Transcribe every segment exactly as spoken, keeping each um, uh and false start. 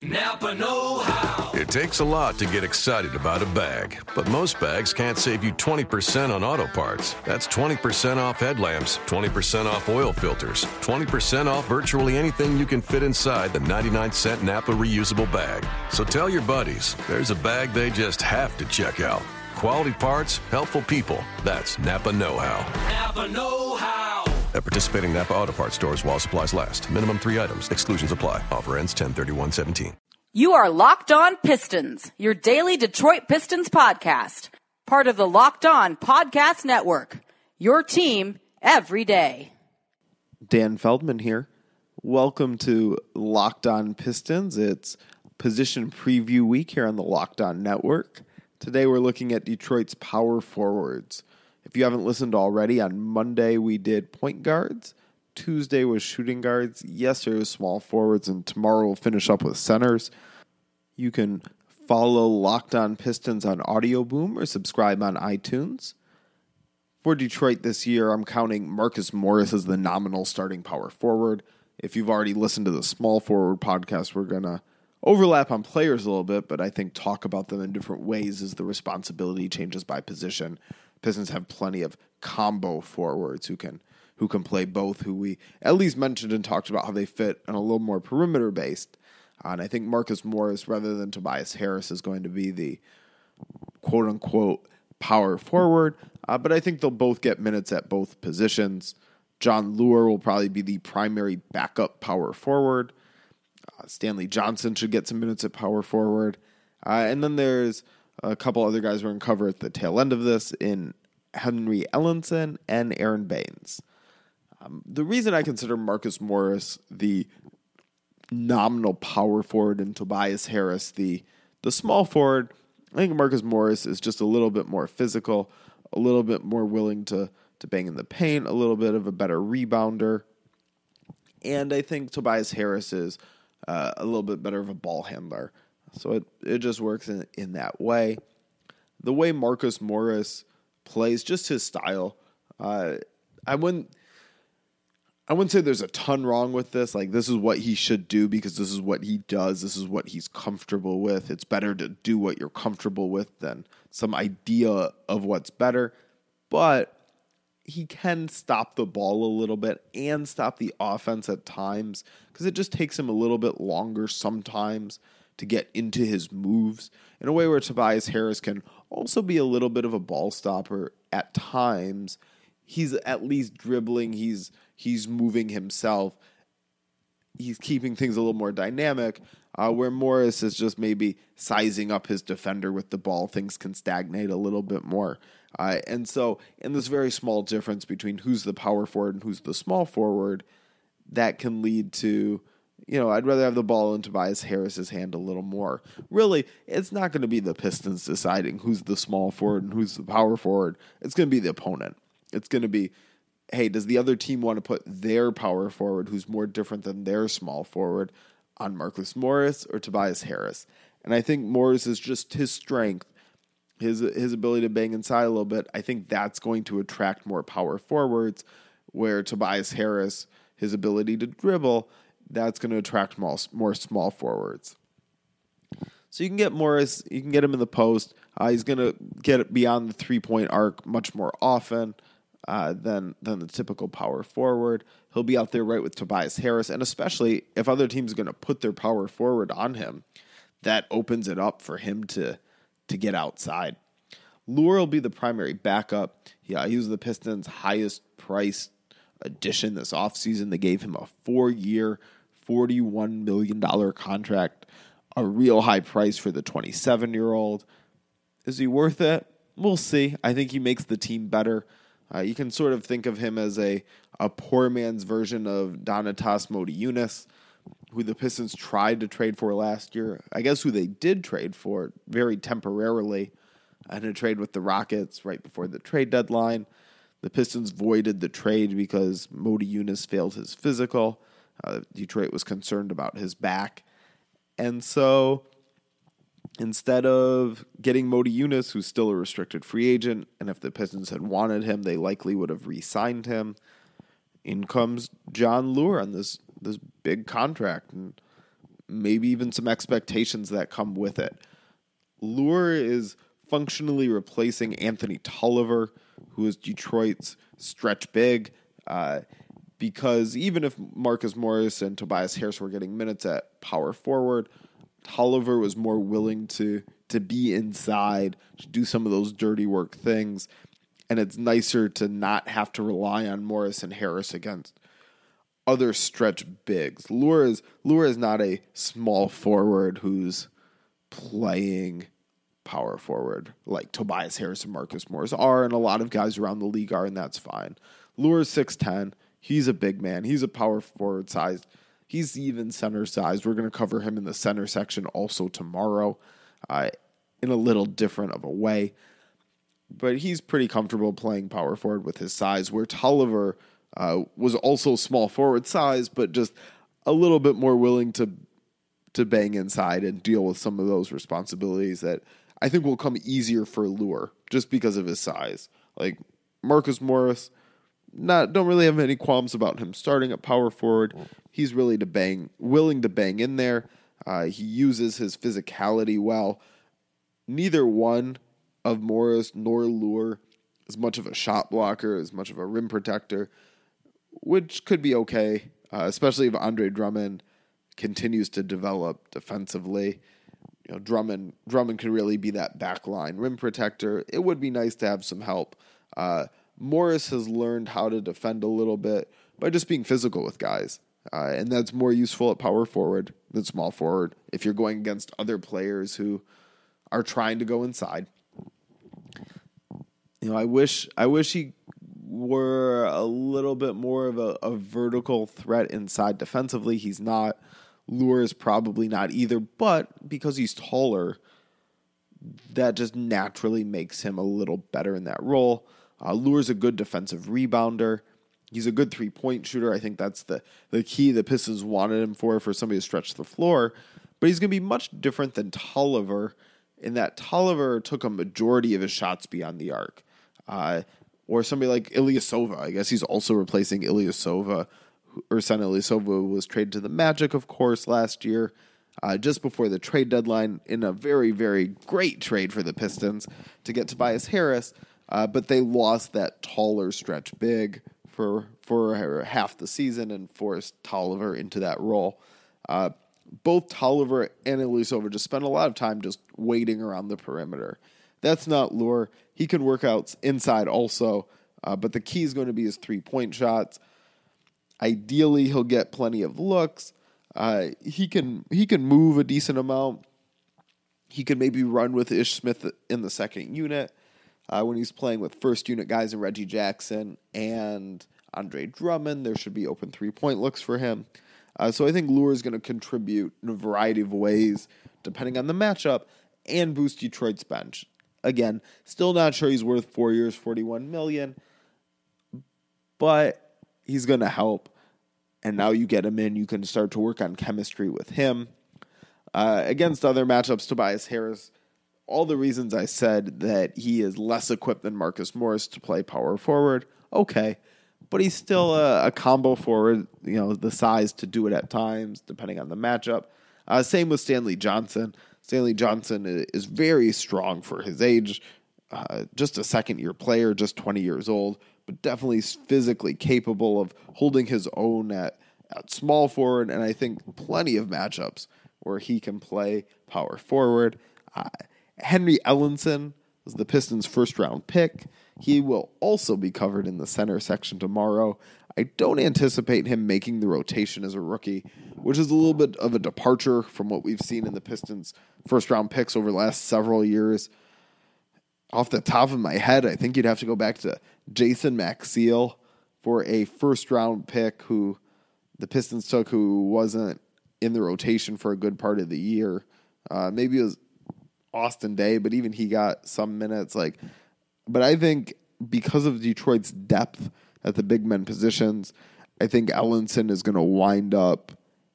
Napa know-how. It takes a lot to get excited about a bag, but most bags can't save you twenty percent on auto parts. That's twenty percent off headlamps, twenty percent off oil filters, twenty percent off virtually anything you can fit inside the ninety-nine cent Napa reusable bag. So tell your buddies, there's a bag they just have to check out. Quality parts, helpful people. That's Napa know-how. Napa know-how. At participating Napa Auto Parts stores while supplies last. Minimum three items. Exclusions apply. Offer ends ten thirty-one seventeen. You are Locked On Pistons, your daily Detroit Pistons podcast. Part of the Locked On Podcast Network. Your team every day. Dan Feldman here. Welcome to Locked On Pistons. It's position preview week here on the Locked On Network. Today we're looking at Detroit's power forwards. If you haven't listened already, on Monday we did point guards. Tuesday was shooting guards. Yesterday was small forwards. And tomorrow we'll finish up with centers. You can follow Locked On Pistons on Audio Boom or subscribe on iTunes. For Detroit this year, I'm counting Marcus Morris as the nominal starting power forward. If you've already listened to the small forward podcast, we're going to overlap on players a little bit, but I think talk about them in different ways as the responsibility changes by position. Pistons have plenty of combo forwards who can who can play both, who we at least mentioned and talked about how they fit and a little more perimeter-based. Uh, and I think Marcus Morris, rather than Tobias Harris, is going to be the quote-unquote power forward. Uh, but I think they'll both get minutes at both positions. Jon Leuer will probably be the primary backup power forward. Uh, Stanley Johnson should get some minutes at power forward. Uh, and then there's a couple other guys we're going to cover at the tail end of this in Henry Ellenson and Aaron Baines. Um, the reason I consider Marcus Morris the nominal power forward and Tobias Harris the the small forward, I think Marcus Morris is just a little bit more physical, a little bit more willing to, to bang in the paint, a little bit of a better rebounder. And I think Tobias Harris is uh, a little bit better of a ball handler. So it, it just works in, in that way. The way Marcus Morris plays, just his style, uh, I wouldn't I wouldn't say there's a ton wrong with this. Like, this is what he should do because this is what he does. This is what he's comfortable with. It's better to do what you're comfortable with than some idea of what's better. But he can stop the ball a little bit and stop the offense at times because it just takes him a little bit longer sometimes to get into his moves in a way where Tobias Harris can also be a little bit of a ball stopper at times. He's at least dribbling. He's he's moving himself. He's keeping things a little more dynamic, uh, where Morris is just maybe sizing up his defender with the ball. Things can stagnate a little bit more. Uh, and so in this very small difference between who's the power forward and who's the small forward, that can lead to, you know, I'd rather have the ball in Tobias Harris's hand a little more. Really, it's not going to be the Pistons deciding who's the small forward and who's the power forward. It's going to be the opponent. It's going to be, hey, does the other team want to put their power forward, who's more different than their small forward, on Marcus Morris or Tobias Harris? And I think Morris is just his strength, his his ability to bang inside a little bit. I think that's going to attract more power forwards, where Tobias Harris, his ability to dribble, that's going to attract more, more small forwards. So you can get Morris, you can get him in the post. Uh, he's going to get beyond the three-point arc much more often uh, than, than the typical power forward. He'll be out there right with Tobias Harris, and especially if other teams are going to put their power forward on him, that opens it up for him to, to get outside. Leuer will be the primary backup. Yeah, he was the Pistons' highest priced addition this offseason. They gave him a four-year, forty-one million dollars contract, a real high price for the twenty-seven-year-old. Is he worth it? We'll see. I think he makes the team better. Uh, you can sort of think of him as a, a poor man's version of Donatas Motiejunas, who the Pistons tried to trade for last year. I guess who they did trade for very temporarily in a trade with the Rockets right before the trade deadline. The Pistons voided the trade because Motiejunas failed his physical. Uh, Detroit was concerned about his back. And so instead of getting Motiejunas, who's still a restricted free agent, and if the Pistons had wanted him, they likely would have re-signed him, in comes Jon Leuer on this, this big contract. And maybe even some expectations that come with it. Luer is functionally replacing Anthony Tolliver, who is Detroit's stretch big, uh, because even if Marcus Morris and Tobias Harris were getting minutes at power forward, Tolliver was more willing to to be inside, to do some of those dirty work things, and it's nicer to not have to rely on Morris and Harris against other stretch bigs. Luer is, Luer is not a small forward who's playing power forward like Tobias Harris and Marcus Morris are, and a lot of guys around the league are, and that's fine. Luer is six ten. He's a big man. He's a power forward sized. He's even center sized. We're going to cover him in the center section also tomorrow uh, in a little different of a way. But he's pretty comfortable playing power forward with his size, where Tolliver uh, was also small forward size, but just a little bit more willing to to bang inside and deal with some of those responsibilities that I think will come easier for Luer just because of his size. Like Marcus Morris, not don't really have any qualms about him starting at power forward. He's really to bang, willing to bang in there. Uh, he uses his physicality well. Neither one of Morris nor Luer is much of a shot blocker, as much of a rim protector, which could be okay, uh, especially if Andre Drummond continues to develop defensively. You know, Drummond Drummond can really be that backline rim protector. It would be nice to have some help. Uh, Morris has learned how to defend a little bit by just being physical with guys, uh, and that's more useful at power forward than small forward if you're going against other players who are trying to go inside. You know, I wish I wish he were a little bit more of a, a vertical threat inside defensively. He's not. Luer is probably not either, but because he's taller, that just naturally makes him a little better in that role. Uh, Luer's a good defensive rebounder. He's a good three-point shooter. I think that's the, the key the Pistons wanted him for, for somebody to stretch the floor. But he's going to be much different than Tolliver in that Tolliver took a majority of his shots beyond the arc. Uh, or somebody like Ilyasova. I guess he's also replacing Ilyasova. Ersan Ilyasova was traded to the Magic, of course, last year, uh, just before the trade deadline, in a very, very great trade for the Pistons to get Tobias Harris. Uh, but they lost that taller stretch big for for half the season and forced Tolliver into that role. Uh, both Tolliver and Ilyasova just spent a lot of time just waiting around the perimeter. That's not Luer. He can work out inside also, uh, but the key is going to be his three-point shots. Ideally, he'll get plenty of looks. Uh, he can he can move a decent amount. He can maybe run with Ish Smith in the second unit uh, when he's playing with first unit guys and Reggie Jackson and Andre Drummond. There should be open three-point looks for him. Uh, so I think Luer is going to contribute in a variety of ways, depending on the matchup, and boost Detroit's bench. Again, still not sure he's worth four years, forty-one million dollars, but he's going to help. And now you get him in, you can start to work on chemistry with him. Uh, against other matchups, Tobias Harris, all the reasons I said that he is less equipped than Marcus Morris to play power forward, okay. But he's still a, a combo forward, you know, the size to do it at times, depending on the matchup. Uh, same with Stanley Johnson. Stanley Johnson is very strong for his age. Uh, just a second-year player, just twenty years old, but definitely physically capable of holding his own at, at small forward, and I think plenty of matchups where he can play power forward. Uh, Henry Ellenson was the Pistons' first-round pick. He will also be covered in the center section tomorrow. I don't anticipate him making the rotation as a rookie, which is a little bit of a departure from what we've seen in the Pistons' first-round picks over the last several years. Off the top of my head, I think you'd have to go back to Jason Maxiell for a first-round pick who the Pistons took who wasn't in the rotation for a good part of the year. Uh, maybe it was Austin Day, but even he got some minutes. Like, but I think because of Detroit's depth at the big men positions, I think Ellenson is going to wind up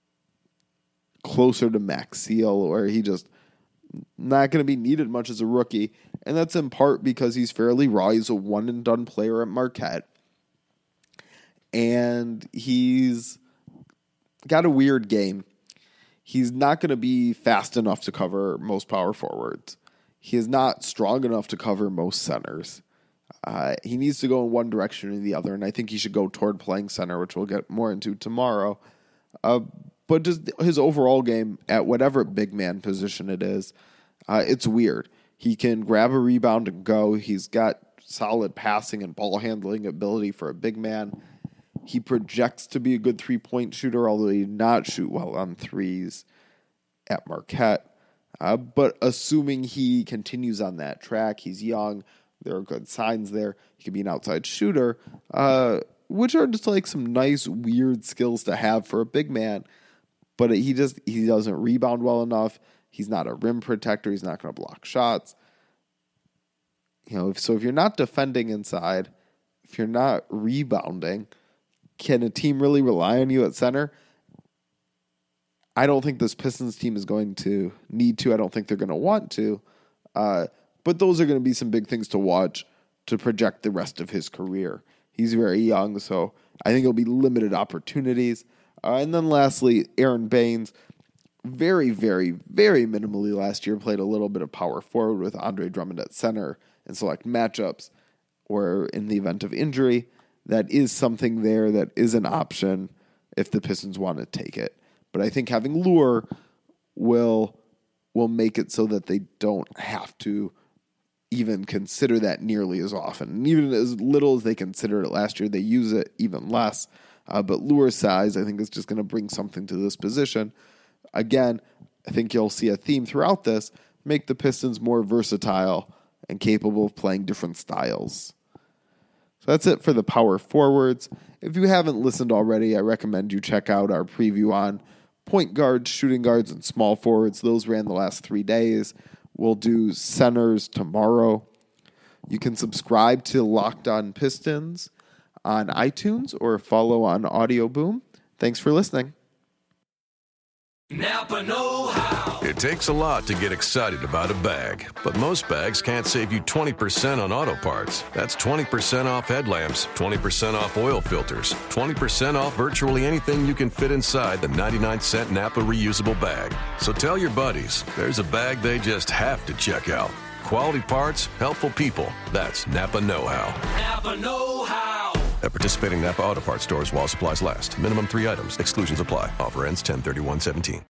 closer to Maxiell, where he just not going to be needed much as a rookie. And that's in part because he's fairly raw. He's a one-and-done player at Marquette. And he's got a weird game. He's not going to be fast enough to cover most power forwards. He is not strong enough to cover most centers. Uh, he needs to go in one direction or the other, and I think he should go toward playing center, which we'll get more into tomorrow. Uh, but just his overall game at whatever big man position it is, uh, it's weird. He can grab a rebound and go. He's got solid passing and ball handling ability for a big man. He projects to be a good three-point shooter, although he did not shoot well on threes at Marquette. Uh, but assuming he continues on that track, he's young, there are good signs there. He could be an outside shooter, uh, which are just like some nice, weird skills to have for a big man. But he just he doesn't rebound well enough. He's not a rim protector. He's not going to block shots. You know, if, so if you're not defending inside, if you're not rebounding, can a team really rely on you at center? I don't think this Pistons team is going to need to. I don't think they're going to want to. Uh, but those are going to be some big things to watch to project the rest of his career. He's very young, so I think it'll be limited opportunities. Uh, and then lastly, Aaron Baines, very, very, very minimally last year, played a little bit of power forward with Andre Drummond at center in select matchups or in the event of injury. That is something there that is an option if the Pistons want to take it. But I think having Lure will will make it so that they don't have to even consider that nearly as often. And even as little as they considered it last year, they use it even less. Uh, but Lure's size, I think, is just going to bring something to this position. Again, I think you'll see a theme throughout this, make the Pistons more versatile and capable of playing different styles. So that's it for the power forwards. If you haven't listened already, I recommend you check out our preview on point guards, shooting guards, and small forwards. Those ran the last three days. We'll do centers tomorrow. You can subscribe to Locked On Pistons on iTunes or follow on Audio Boom. Thanks for listening. Napa know-how. It takes a lot to get excited about a bag, but most bags can't save you twenty percent on auto parts. That's twenty percent off headlamps, twenty percent off oil filters, twenty percent off virtually anything you can fit inside the ninety-nine cent Napa reusable bag. So tell your buddies, there's a bag they just have to check out. Quality parts, helpful people. That's Napa know-how. Napa know-how. At participating Napa Auto Parts stores while supplies last. Minimum three items. Exclusions apply. Offer ends ten thirty-one seventeen.